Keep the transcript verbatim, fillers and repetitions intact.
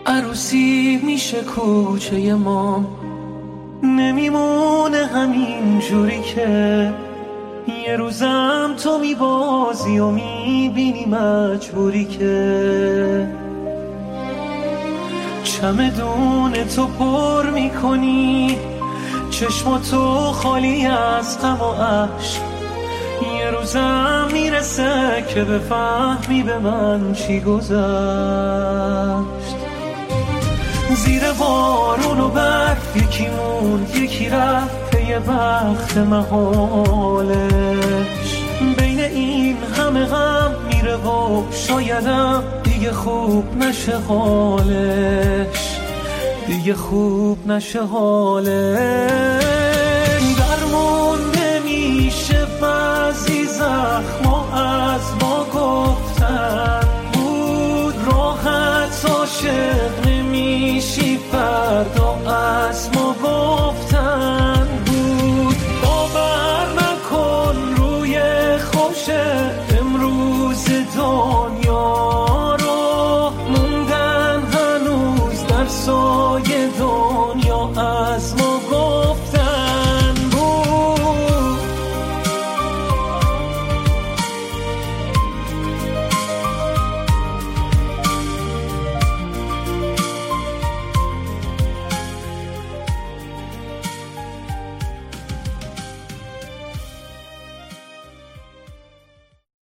عروسی میشه کوچه ما، نمیمونه همین جوری که یه روزم تو میبازی و میبینی مجبوری که چمدون تو پر میکنی، چشماتو خالی از غم و اشک. یه روزم میرسه که بفهمی به من چی گذشت. زیر بارون و برف یکی موند یکی رفت پی بخت محالش. بین این همه غم میره و شایدم دیگه خوب نشه حالش، دیگه خوب نشه حالش. درمون نمیشه بعضی زخما از ما گفتن بود، راحت باشه